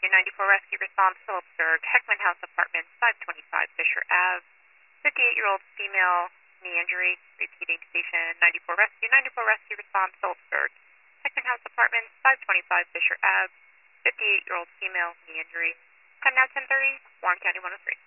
Rescue 94 Rescue Response, Phillipsburg, Heckman House Apartments, 525 Fisher Ave. 58-year-old female, knee injury. Repeating station 94 Rescue, 94 Rescue Response, Phillipsburg, Heckman House Apartments, 525 Fisher Ave. 58-year-old female, knee injury. Time now 10:30, Warren County 103.